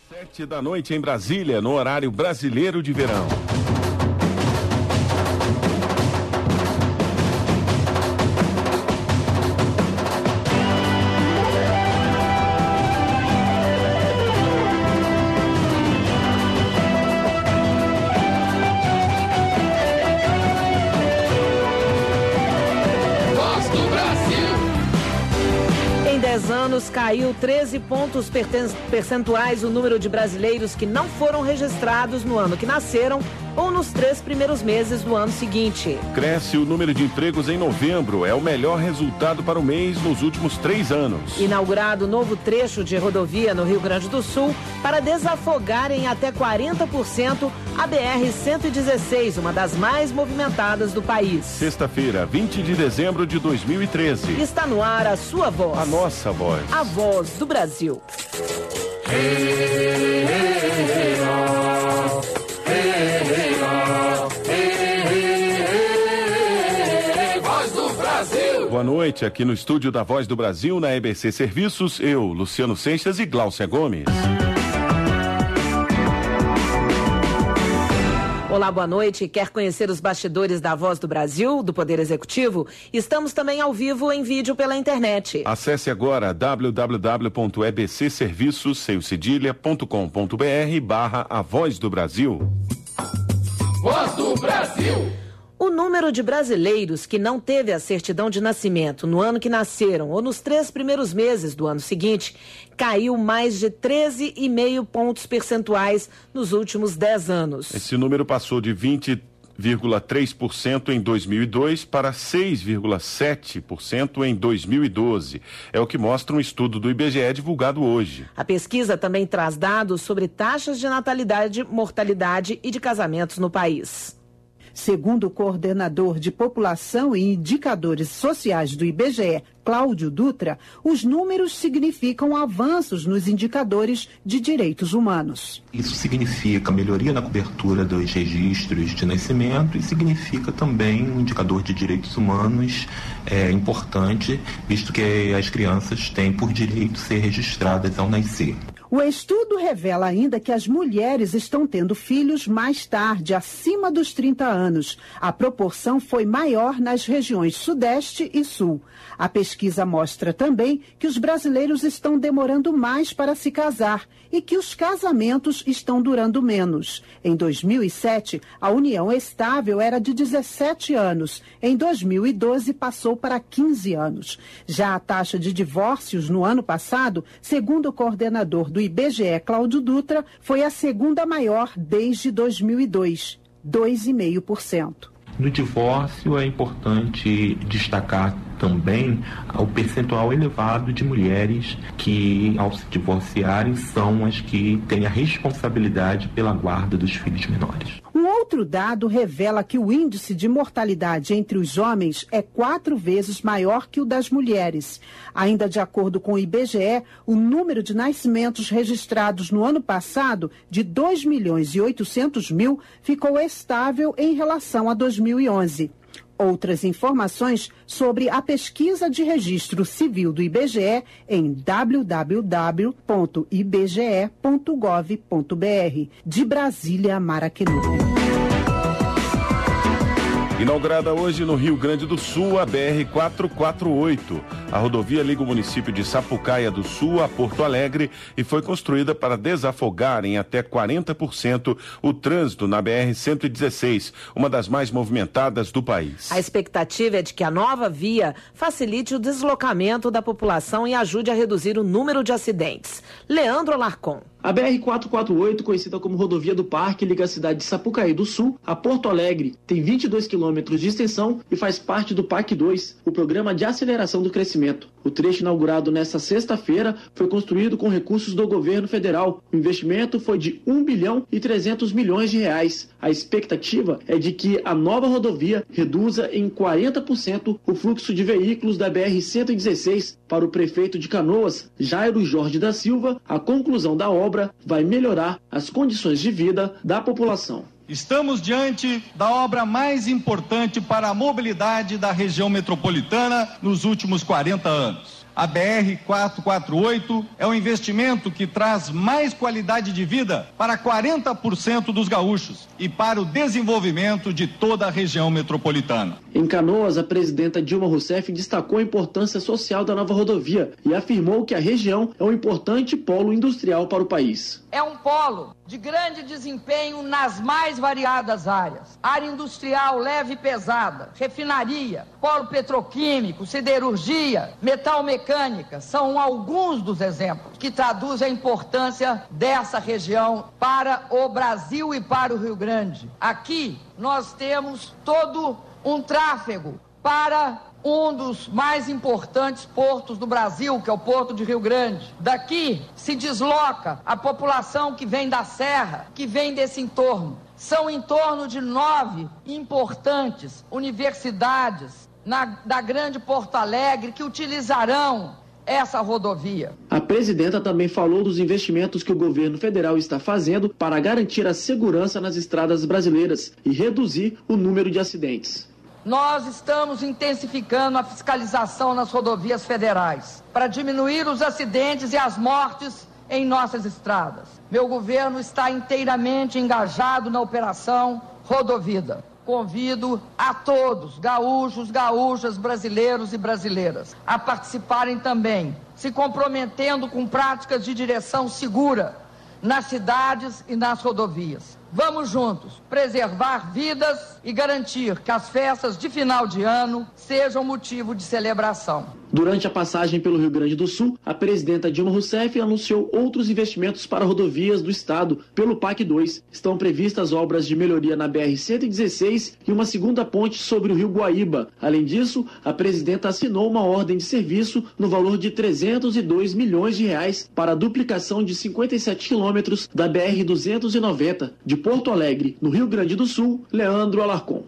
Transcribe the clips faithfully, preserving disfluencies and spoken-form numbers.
Sete da noite em Brasília, no horário brasileiro de verão. Anos caiu treze pontos percentuais o número de brasileiros que não foram registrados no ano que nasceram ou nos três primeiros meses do ano seguinte. Cresce o número de empregos em novembro, é o melhor resultado para o mês nos últimos três anos. Inaugurado novo trecho de rodovia no Rio Grande do Sul para desafogar em até quarenta por cento a B R cento e dezesseis, uma das mais movimentadas do país. Sexta-feira, vinte de dezembro de dois mil e treze. Está no ar a sua voz. A nossa voz. A voz do Brasil. Hey, hey, hey, oh. Hey, hey, oh. Hey, hey, hey, Voz do Brasil. Boa noite, aqui no estúdio da Voz do Brasil, na E B C Serviços, eu, Luciano Seixas e Gláucia Gomes. Olá, boa noite. Quer conhecer os bastidores da Voz do Brasil, do Poder Executivo? Estamos também ao vivo em vídeo pela internet. Acesse agora w w w ponto e b c serviços sem cedilha ponto com ponto b r barra A Voz do Brasil. Voz do Brasil. O número de brasileiros que não teve a certidão de nascimento no ano que nasceram ou nos três primeiros meses do ano seguinte caiu mais de treze vírgula cinco pontos percentuais nos últimos dez anos. Esse número passou de vinte vírgula três por cento em dois mil e dois para seis vírgula sete por cento em dois mil e doze. É o que mostra um estudo do I B G E divulgado hoje. A pesquisa também traz dados sobre taxas de natalidade, mortalidade e de casamentos no país. Segundo o coordenador de População e Indicadores Sociais do I B G E, Cláudio Dutra, os números significam avanços nos indicadores de direitos humanos. Isso significa melhoria na cobertura dos registros de nascimento e significa também um indicador de direitos humanos é, importante, visto que as crianças têm por direito ser registradas ao nascer. O estudo revela ainda que as mulheres estão tendo filhos mais tarde, acima dos trinta anos. A proporção foi maior nas regiões Sudeste e Sul. A pesquisa mostra também que os brasileiros estão demorando mais para se casar e que os casamentos estão durando menos. Em dois mil e sete, a união estável era de dezessete anos. Em dois mil e doze, passou para quinze anos. Já a taxa de divórcios no ano passado, segundo o coordenador do I B G E, Cláudio Dutra, foi a segunda maior desde dois mil e dois, dois vírgula cinco por cento. No divórcio é importante destacar também o percentual elevado de mulheres que, ao se divorciarem, são as que têm a responsabilidade pela guarda dos filhos menores. Um outro dado revela que o índice de mortalidade entre os homens é quatro vezes maior que o das mulheres. Ainda de acordo com o I B G E, o número de nascimentos registrados no ano passado, de dois milhões e oitocentos mil, ficou estável em relação a dois mil e onze. Outras informações sobre a pesquisa de registro civil do I B G E em w w w ponto i b g e ponto gov ponto b r. De Brasília, Maraquenupe. Inaugurada hoje no Rio Grande do Sul, a B R quatrocentos e quarenta e oito. A rodovia liga o município de Sapucaia do Sul a Porto Alegre e foi construída para desafogar em até quarenta por cento o trânsito na B R cento e dezesseis, uma das mais movimentadas do país. A expectativa é de que a nova via facilite o deslocamento da população e ajude a reduzir o número de acidentes. Leandro Alarcon. A B R quatrocentos e quarenta e oito, conhecida como Rodovia do Parque, liga a cidade de Sapucaí do Sul a Porto Alegre, tem vinte e dois quilômetros de extensão e faz parte do P A C dois, o Programa de Aceleração do Crescimento. O trecho inaugurado nesta sexta-feira foi construído com recursos do governo federal. O investimento foi de um bilhão e trezentos milhões de reais. A expectativa é de que a nova rodovia reduza em quarenta por cento o fluxo de veículos da B R cento e dezesseis. Para o prefeito de Canoas, Jairo Jorge da Silva, a conclusão da obra vai melhorar as condições de vida da população. Estamos diante da obra mais importante para a mobilidade da região metropolitana nos últimos quarenta anos. A B R quatrocentos e quarenta e oito é um investimento que traz mais qualidade de vida para quarenta por cento dos gaúchos e para o desenvolvimento de toda a região metropolitana. Em Canoas, a presidenta Dilma Rousseff destacou a importância social da nova rodovia e afirmou que a região é um importante polo industrial para o país. É um polo de grande desempenho nas mais variadas áreas. Área industrial leve e pesada, refinaria, polo petroquímico, siderurgia, metal mecânica, são alguns dos exemplos que traduzem a importância dessa região para o Brasil e para o Rio Grande. Aqui nós temos todo um tráfego para um dos mais importantes portos do Brasil, que é o Porto de Rio Grande. Daqui se desloca a população que vem da Serra, que vem desse entorno. São em torno de nove importantes universidades na, da Grande Porto Alegre que utilizarão essa rodovia. A presidenta também falou dos investimentos que o governo federal está fazendo para garantir a segurança nas estradas brasileiras e reduzir o número de acidentes. Nós estamos intensificando a fiscalização nas rodovias federais para diminuir os acidentes e as mortes em nossas estradas. Meu governo está inteiramente engajado na operação Rodovida. Convido a todos, gaúchos, gaúchas, brasileiros e brasileiras, a participarem também, se comprometendo com práticas de direção segura nas cidades e nas rodovias. Vamos juntos preservar vidas e garantir que as festas de final de ano sejam motivo de celebração. Durante a passagem pelo Rio Grande do Sul, a presidenta Dilma Rousseff anunciou outros investimentos para rodovias do estado pelo P A C dois. Estão previstas obras de melhoria na B R cento e dezesseis e uma segunda ponte sobre o Rio Guaíba. Além disso, a presidenta assinou uma ordem de serviço no valor de trezentos e dois milhões de reais para a duplicação de cinquenta e sete quilômetros da B R duzentos e noventa, de Porto Alegre, no Rio Grande do Sul. Leandro Alarcon.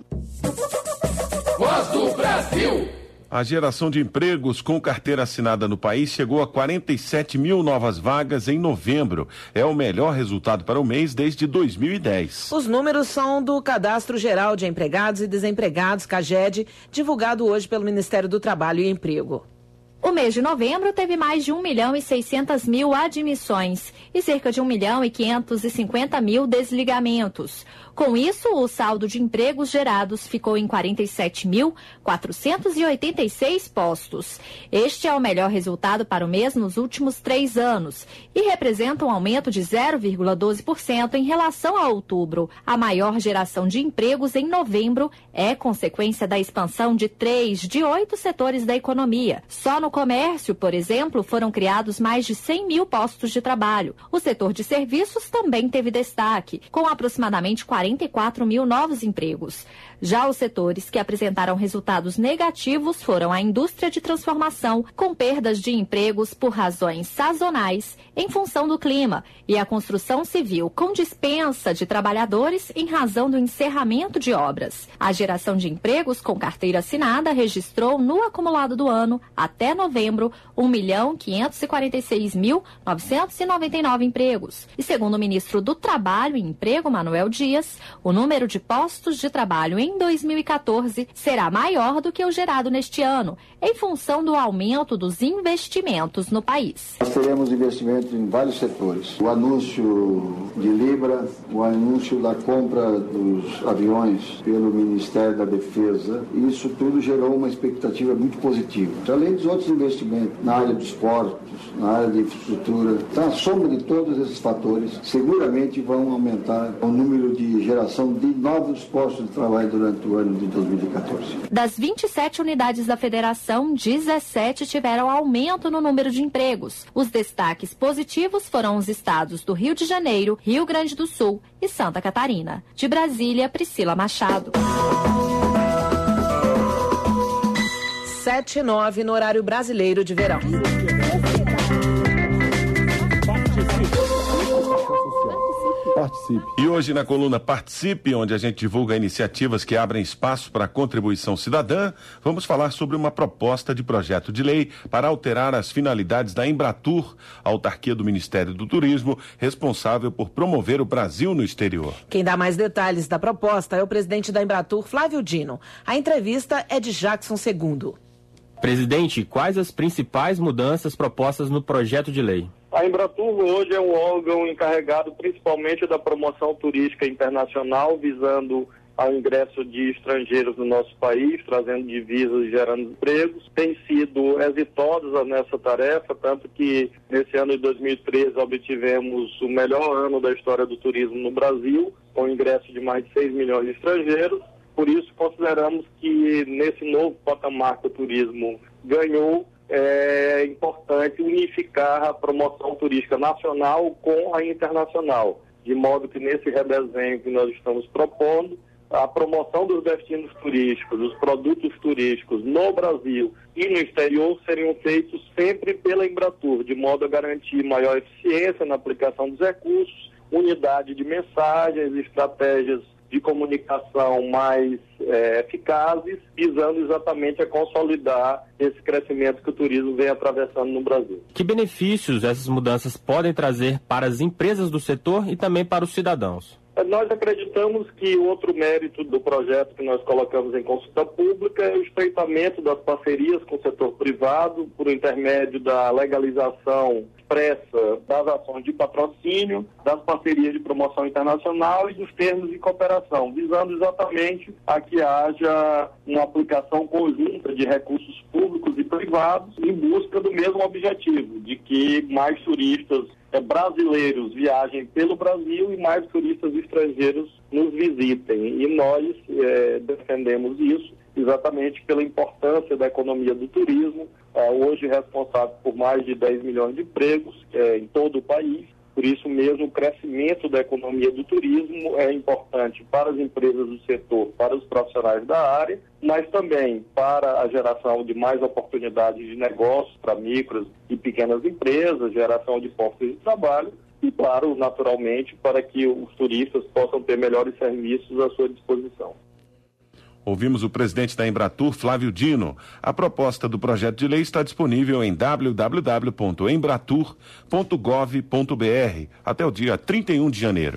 Voz do Brasil. A geração de empregos com carteira assinada no país chegou a quarenta e sete mil novas vagas em novembro. É o melhor resultado para o mês desde dois mil e dez. Os números são do Cadastro Geral de Empregados e Desempregados, CAGED, divulgado hoje pelo Ministério do Trabalho e Emprego. O mês de novembro teve mais de um milhão e seiscentas mil admissões e cerca de um milhão e quinhentos e cinquenta mil desligamentos. Com isso, o saldo de empregos gerados ficou em quarenta e sete mil quatrocentos e oitenta e seis postos. Este é o melhor resultado para o mês nos últimos três anos e representa um aumento de zero vírgula doze por cento em relação a outubro. A maior geração de empregos em novembro é consequência da expansão de três de oito setores da economia. Só no comércio, por exemplo, foram criados mais de cem mil postos de trabalho. O setor de serviços também teve destaque, com aproximadamente quarenta e quatro mil novos empregos. Já os setores que apresentaram resultados negativos foram a indústria de transformação, com perdas de empregos por razões sazonais em função do clima, e a construção civil, com dispensa de trabalhadores em razão do encerramento de obras. A geração de empregos com carteira assinada registrou no acumulado do ano, até novembro, um milhão quinhentos e quarenta e seis mil novecentos e noventa e nove empregos. E segundo o ministro do Trabalho e Emprego, Manuel Dias, o número de postos de trabalho em dois mil e quatorze será maior do que o gerado neste ano, em função do aumento dos investimentos no país. Nós teremos investimentos em vários setores. O anúncio de Libra, o anúncio da compra dos aviões pelo Ministério da Defesa, isso tudo gerou uma expectativa muito positiva. Além dos outros investimentos na área dos portos, na área de infraestrutura, então a soma de todos esses fatores seguramente vão aumentar o número de geração de novos postos de trabalho durante o ano de dois mil e quatorze. Das vinte e sete unidades da federação, dezessete tiveram aumento no número de empregos. Os destaques positivos foram os estados do Rio de Janeiro, Rio Grande do Sul e Santa Catarina. De Brasília, Priscila Machado. sete e nove no horário brasileiro de verão. Participe. E hoje na coluna Participe, onde a gente divulga iniciativas que abrem espaço para a contribuição cidadã, vamos falar sobre uma proposta de projeto de lei para alterar as finalidades da Embratur, a autarquia do Ministério do Turismo, responsável por promover o Brasil no exterior. Quem dá mais detalhes da proposta é o presidente da Embratur, Flávio Dino. A entrevista é de Jackson Segundo. Presidente, quais as principais mudanças propostas no projeto de lei? A Embratur hoje é um órgão encarregado principalmente da promoção turística internacional, visando ao ingresso de estrangeiros no nosso país, trazendo divisas e gerando empregos. Tem sido exitosa nessa tarefa, tanto que nesse ano de dois mil e treze obtivemos o melhor ano da história do turismo no Brasil, com o ingresso de mais de seis milhões de estrangeiros. Por isso, consideramos que nesse novo patamar que o turismo ganhou, é importante unificar a promoção turística nacional com a internacional, de modo que nesse redesenho que nós estamos propondo, a promoção dos destinos turísticos, dos produtos turísticos no Brasil e no exterior seriam feitos sempre pela Embratur, de modo a garantir maior eficiência na aplicação dos recursos, unidade de mensagens, estratégias de comunicação mais é, eficazes, visando exatamente a consolidar esse crescimento que o turismo vem atravessando no Brasil. Que benefícios essas mudanças podem trazer para as empresas do setor e também para os cidadãos? Nós acreditamos que outro mérito do projeto que nós colocamos em consulta pública é o estreitamento das parcerias com o setor privado, por intermédio da legalização expressa das ações de patrocínio, das parcerias de promoção internacional e dos termos de cooperação, visando exatamente a que haja uma aplicação conjunta de recursos públicos e privados em busca do mesmo objetivo, de que mais turistas brasileiros viajem pelo Brasil e mais turistas estrangeiros nos visitem. E nós é, defendemos isso exatamente pela importância da economia do turismo, é, hoje responsável por mais de dez milhões de empregos é, em todo o país. Por isso mesmo, o crescimento da economia do turismo é importante para as empresas do setor, para os profissionais da área, mas também para a geração de mais oportunidades de negócios para micros e pequenas empresas, geração de postos de trabalho e, claro, naturalmente, para que os turistas possam ter melhores serviços à sua disposição. Ouvimos o presidente da Embratur, Flávio Dino. A proposta do projeto de lei está disponível em w w w ponto embratur ponto gov ponto b r até o dia trinta e um de janeiro.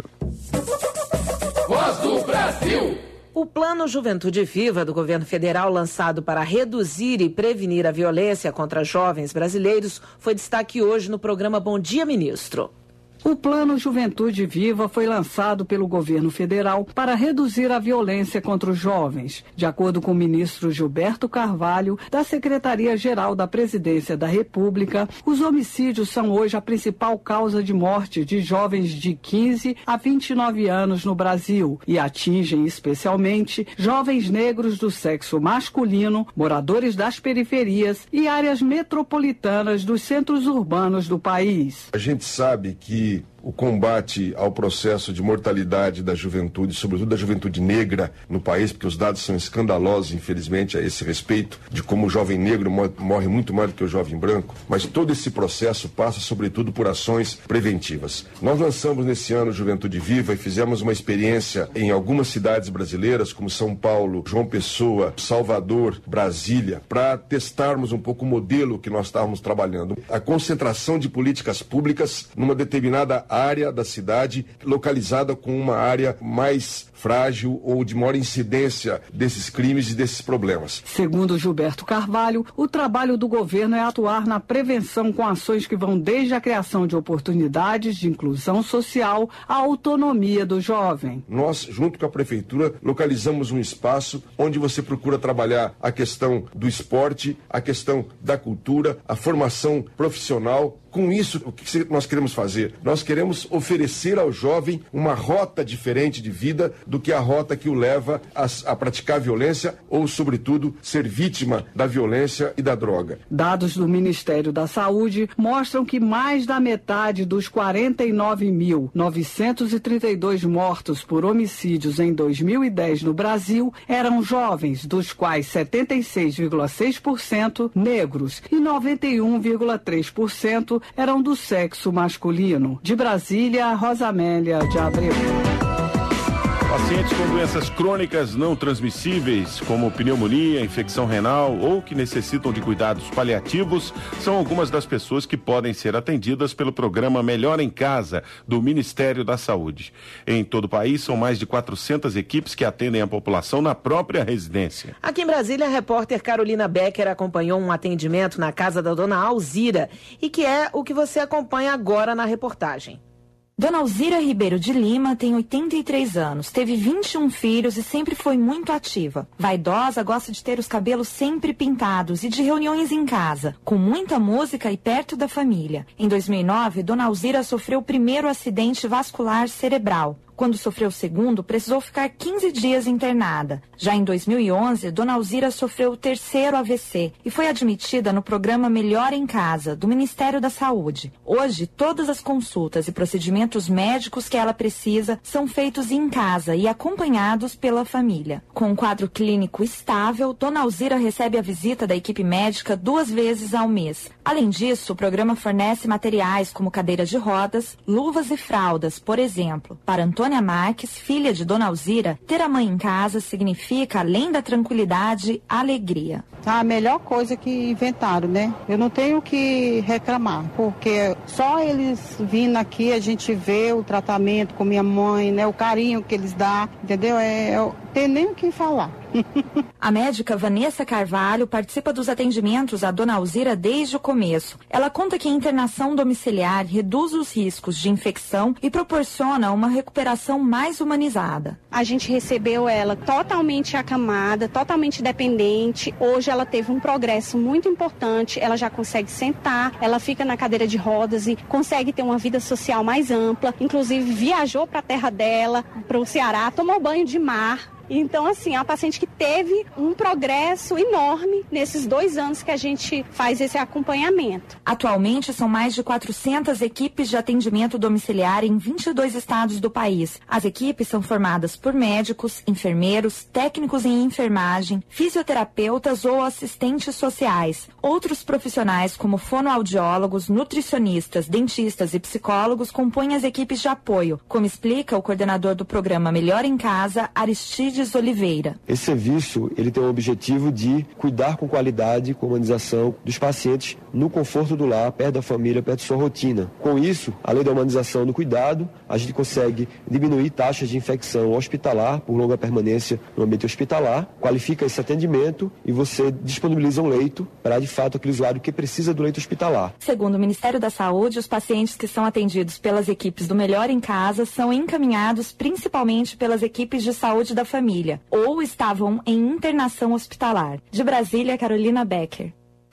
Voz do Brasil. O Plano Juventude Viva do governo federal, lançado para reduzir e prevenir a violência contra jovens brasileiros, foi destaque hoje no programa Bom Dia, Ministro. O Plano Juventude Viva foi lançado pelo governo federal para reduzir a violência contra os jovens. De acordo com o ministro Gilberto Carvalho, da Secretaria-Geral da Presidência da República, os homicídios são hoje a principal causa de morte de jovens de quinze a vinte e nove anos no Brasil e atingem especialmente jovens negros do sexo masculino, moradores das periferias e áreas metropolitanas dos centros urbanos do país. A gente sabe que o combate ao processo de mortalidade da juventude, sobretudo da juventude negra no país, porque os dados são escandalosos, infelizmente, a esse respeito, de como o jovem negro morre muito mais do que o jovem branco, mas todo esse processo passa, sobretudo, por ações preventivas. Nós lançamos nesse ano Juventude Viva e fizemos uma experiência em algumas cidades brasileiras, como São Paulo, João Pessoa, Salvador, Brasília, para testarmos um pouco o modelo que nós estávamos trabalhando. A concentração de políticas públicas numa determinada área da cidade, localizada com uma área mais frágil ou de maior incidência desses crimes e desses problemas. Segundo Gilberto Carvalho, o trabalho do governo é atuar na prevenção com ações que vão desde a criação de oportunidades de inclusão social à autonomia do jovem. Nós, junto com a prefeitura, localizamos um espaço onde você procura trabalhar a questão do esporte, a questão da cultura, a formação profissional. Com isso, o que nós queremos fazer? Nós queremos oferecer ao jovem uma rota diferente de vida do que a rota que o leva a, a praticar violência ou, sobretudo, ser vítima da violência e da droga. Dados do Ministério da Saúde mostram que mais da metade dos quarenta e nove mil novecentos e trinta e dois mortos por homicídios em dois mil e dez no Brasil eram jovens, dos quais setenta e seis vírgula seis por cento negros e noventa e um vírgula três por cento eram do sexo masculino. De Brasília, Rosamélia de Abreu. Pacientes com doenças crônicas não transmissíveis, como pneumonia, infecção renal ou que necessitam de cuidados paliativos, são algumas das pessoas que podem ser atendidas pelo programa Melhor em Casa, do Ministério da Saúde. Em todo o país, são mais de quatrocentas equipes que atendem a população na própria residência. Aqui em Brasília, a repórter Carolina Becker acompanhou um atendimento na casa da dona Alzira, e que é o que você acompanha agora na reportagem. Dona Alzira Ribeiro de Lima tem oitenta e três anos, teve vinte e um filhos e sempre foi muito ativa. Vaidosa, gosta de ter os cabelos sempre pintados e de reuniões em casa, com muita música e perto da família. Em dois mil e nove, Dona Alzira sofreu o primeiro acidente vascular cerebral. Quando sofreu o segundo, precisou ficar quinze dias internada. Já em dois mil e onze, Dona Alzira sofreu o terceiro A V C e foi admitida no programa Melhor em Casa, do Ministério da Saúde. Hoje, todas as consultas e procedimentos médicos que ela precisa são feitos em casa e acompanhados pela família. Com um quadro clínico estável, Dona Alzira recebe a visita da equipe médica duas vezes ao mês. Além disso, o programa fornece materiais como cadeiras de rodas, luvas e fraldas, por exemplo. Para Antônia Marques, filha de Dona Alzira, ter a mãe em casa significa, além da tranquilidade, alegria. A melhor coisa que inventaram, né? Eu não tenho que reclamar, porque só eles vindo aqui a gente vê o tratamento com minha mãe, né? O carinho que eles dão, entendeu? É, eu tenho nem o que falar. A médica Vanessa Carvalho participa dos atendimentos à Dona Alzira desde o começo. Ela conta que a internação domiciliar reduz os riscos de infecção e proporciona uma recuperação mais humanizada. A gente recebeu ela totalmente acamada, totalmente dependente. Hoje ela teve um progresso muito importante. Ela já consegue sentar, ela fica na cadeira de rodas e consegue ter uma vida social mais ampla. Inclusive viajou para a terra dela, para o Ceará, tomou banho de mar. Então, assim, é uma paciente que teve um progresso enorme nesses dois anos que a gente faz esse acompanhamento. Atualmente, são mais de quatrocentas equipes de atendimento domiciliar em vinte e dois estados do país. As equipes são formadas por médicos, enfermeiros, técnicos em enfermagem, fisioterapeutas ou assistentes sociais. Outros profissionais, como fonoaudiólogos, nutricionistas, dentistas e psicólogos, compõem as equipes de apoio, como explica o coordenador do programa Melhor em Casa, Aristides Oliveira. Esse serviço ele tem o objetivo de cuidar com qualidade e com humanização dos pacientes no conforto do lar, perto da família, perto de sua rotina. Com isso, além da humanização do cuidado, a gente consegue diminuir taxas de infecção hospitalar por longa permanência no ambiente hospitalar, qualifica esse atendimento e você disponibiliza um leito para, de fato, aquele usuário que precisa do leito hospitalar. Segundo o Ministério da Saúde, os pacientes que são atendidos pelas equipes do Melhor em Casa são encaminhados principalmente pelas equipes de saúde da família ou estavam em internação hospitalar. De Brasília, Carolina Becker.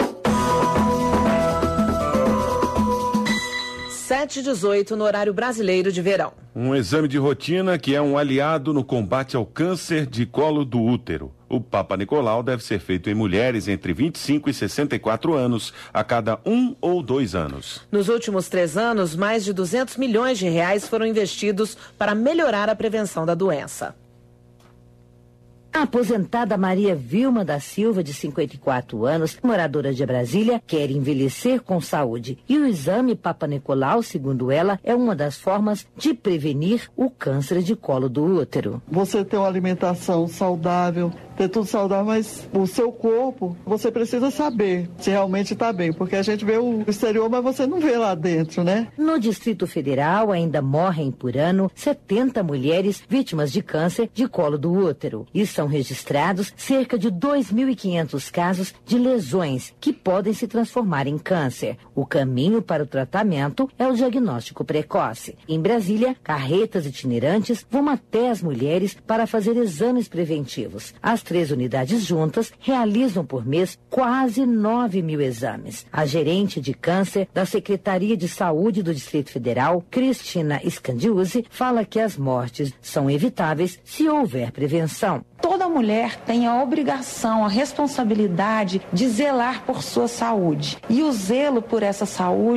sete e dezoito no horário brasileiro de verão. Um exame de rotina que é um aliado no combate ao câncer de colo do útero. O Papa Nicolau deve ser feito em mulheres entre vinte e cinco e sessenta e quatro anos, a cada um ou dois anos. Nos últimos três anos, mais de duzentos milhões de reais foram investidos para melhorar a prevenção da doença. A aposentada Maria Vilma da Silva, de cinquenta e quatro anos, moradora de Brasília, quer envelhecer com saúde. E o exame Papa Nicolau, segundo ela, é uma das formas de prevenir o câncer de colo do útero. Você ter uma alimentação saudável, ter tudo saudável, mas o seu corpo, você precisa saber se realmente está bem, porque a gente vê o exterior, mas você não vê lá dentro, né? No Distrito Federal, ainda morrem por ano setenta mulheres vítimas de câncer de colo do útero. E são registrados cerca de dois mil e quinhentos casos de lesões que podem se transformar em câncer. O caminho para o tratamento é o diagnóstico precoce. Em Brasília, carretas itinerantes vão até as mulheres para fazer exames preventivos. As três unidades juntas realizam por mês quase nove mil exames. A gerente de câncer da Secretaria de Saúde do Distrito Federal, Cristina Scandiuzzi, fala que as mortes são evitáveis se houver prevenção. Toda mulher tem a obrigação, a responsabilidade de zelar por sua saúde. E o zelo por essa saúde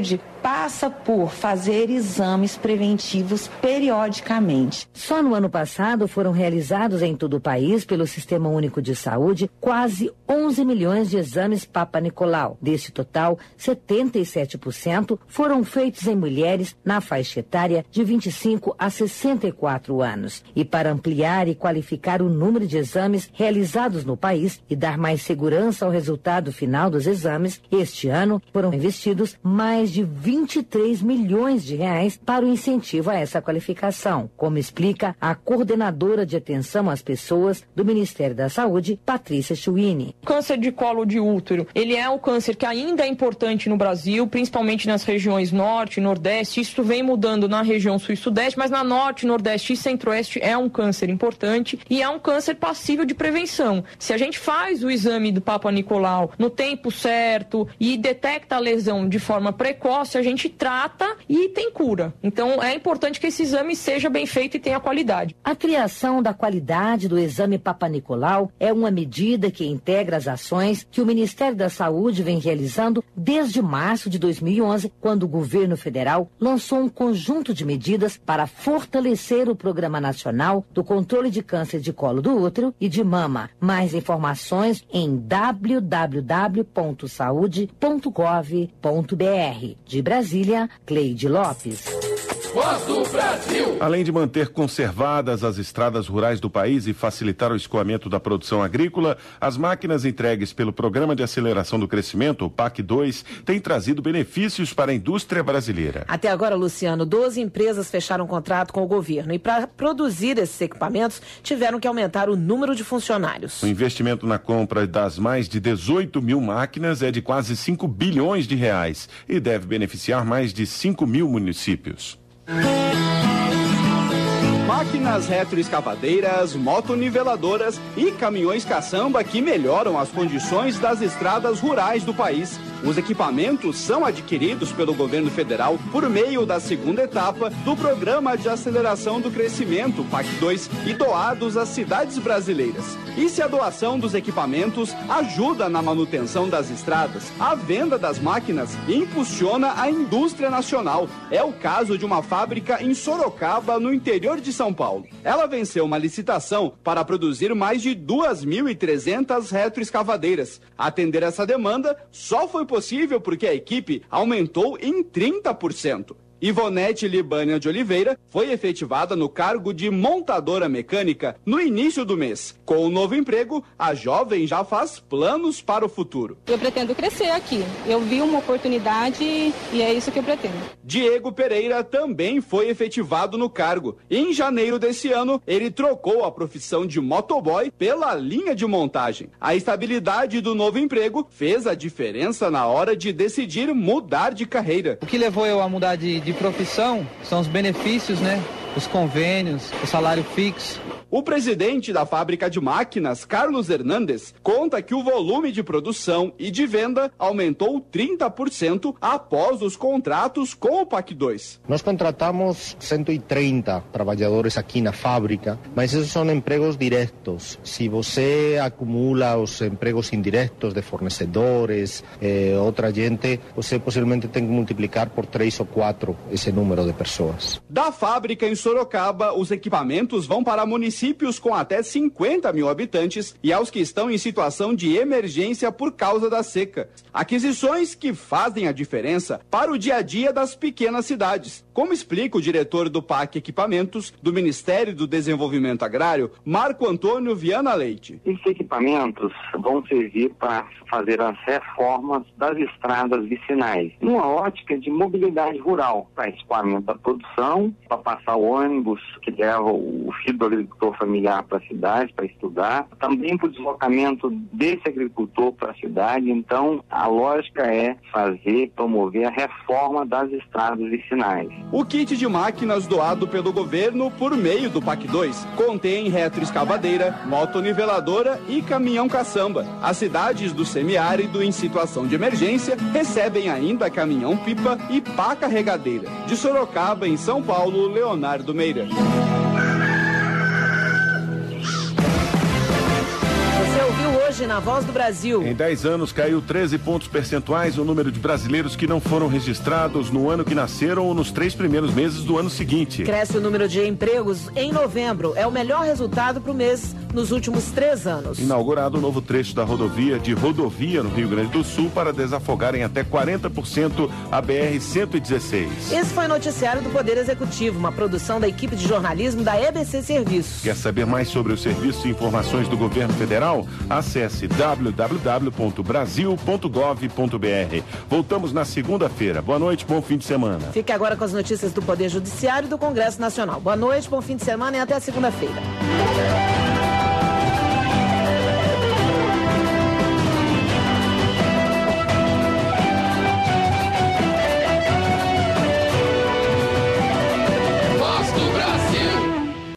passa por fazer exames preventivos periodicamente. Só no ano passado foram realizados em todo o país, pelo Sistema Único de Saúde, quase onze milhões de exames Papa Nicolau. Desse total, setenta e sete por cento foram feitos em mulheres na faixa etária de vinte e cinco a sessenta e quatro anos. E para ampliar e qualificar o número de exames realizados no país e dar mais segurança ao resultado final dos exames, este ano foram investidos mais de vinte e três milhões de reais para o incentivo a essa qualificação, como explica a coordenadora de atenção às pessoas do Ministério da Saúde, Patrícia Chuini. Câncer de colo de útero, ele é um câncer que ainda é importante no Brasil, principalmente nas regiões norte e nordeste. Isso vem mudando na região sul e sudeste, mas na norte, nordeste e centro-oeste é um câncer importante e é um câncer passível de prevenção. Se a gente faz o exame do Papa Nicolau no tempo certo e detecta a lesão de forma precoce, a gente trata e tem cura. Então é importante que esse exame seja bem feito e tenha qualidade. A criação da qualidade do exame Papa Nicolau é uma medida que integra as ações que o Ministério da Saúde vem realizando desde março de dois mil e onze, quando o governo federal lançou um conjunto de medidas para fortalecer o Programa Nacional do Controle de Câncer de Colo do Útero e de Mama. Mais informações em w w w ponto saúde ponto gov ponto b r. De Brasília, Cleide Lopes. Voz do Brasil. Além de manter conservadas as estradas rurais do país e facilitar o escoamento da produção agrícola, as máquinas entregues pelo Programa de Aceleração do Crescimento, o P A C dois, têm trazido benefícios para a indústria brasileira. Até agora, Luciano, doze empresas fecharam contrato com o governo e para produzir esses equipamentos tiveram que aumentar o número de funcionários. O investimento na compra das mais de dezoito mil máquinas é de quase cinco bilhões de reais e deve beneficiar mais de cinco mil municípios. Máquinas retroescavadeiras, motoniveladoras e caminhões caçamba que melhoram as condições das estradas rurais do país. Os equipamentos são adquiridos pelo governo federal por meio da segunda etapa do Programa de Aceleração do Crescimento, P A C dois, e doados às cidades brasileiras. E se a doação dos equipamentos ajuda na manutenção das estradas, a venda das máquinas impulsiona a indústria nacional. É o caso de uma fábrica em Sorocaba, no interior de São Paulo. Ela venceu uma licitação para produzir mais de duas mil e trezentas retroescavadeiras. Atender essa demanda só foi possível porque a equipe aumentou em trinta por cento. Ivonete Libânia de Oliveira foi efetivada no cargo de montadora mecânica no início do mês. Com o novo emprego, a jovem já faz planos para o futuro. Eu pretendo crescer aqui. Eu vi uma oportunidade e é isso que eu pretendo. Diego Pereira também foi efetivado no cargo. Em janeiro desse ano, ele trocou a profissão de motoboy pela linha de montagem. A estabilidade do novo emprego fez a diferença na hora de decidir mudar de carreira. O que levou eu a mudar de de profissão são os benefícios, né? Os convênios, o salário fixo. O presidente da fábrica de máquinas, Carlos Hernandes, conta que o volume de produção e de venda aumentou trinta por cento após os contratos com o P A C dois. Nós contratamos cento e trinta trabalhadores aqui na fábrica, mas esses são empregos diretos. Se você acumula os empregos indiretos de fornecedores, eh, outra gente, você possivelmente tem que multiplicar por três ou quatro esse número de pessoas. Da fábrica em Sorocaba, os equipamentos vão para municípios com até cinquenta mil habitantes e aos que estão em situação de emergência por causa da seca. Aquisições que fazem a diferença para o dia a dia das pequenas cidades, como explica o diretor do P A C Equipamentos do Ministério do Desenvolvimento Agrário, Marco Antônio Viana Leite. Esses equipamentos vão servir para fazer as reformas das estradas vicinais, numa ótica de mobilidade rural, para escoamento da produção, para passar o ônibus que leva o filho do agricultor familiar para a cidade para estudar, também para o deslocamento desse agricultor para a cidade. Então, a lógica é fazer, promover a reforma das estradas vicinais. O kit de máquinas doado pelo governo por meio do P A C dois contém retroescavadeira, motoniveladora e caminhão caçamba. As cidades do semiárido em situação de emergência recebem ainda caminhão-pipa e pá carregadeira. De Sorocaba, em São Paulo, Leonardo Meira. Você ouviu hoje hoje na Voz do Brasil. Em dez anos caiu treze pontos percentuais o número de brasileiros que não foram registrados no ano que nasceram ou nos três primeiros meses do ano seguinte. Cresce o número de empregos em novembro. É o melhor resultado para o mês nos últimos três anos. Inaugurado o novo trecho da rodovia de Rodovia no Rio Grande do Sul para desafogar em até quarenta por cento a B R cento e dezesseis. Esse foi o noticiário do Poder Executivo, uma produção da equipe de jornalismo da E B C Serviços. Quer saber mais sobre os serviços e informações do governo federal? Acesse w w w ponto brasil ponto gov ponto b r. Voltamos na segunda-feira. Boa noite, bom fim de semana. Fique agora com as notícias do Poder Judiciário e do Congresso Nacional. Boa noite, bom fim de semana e até segunda-feira.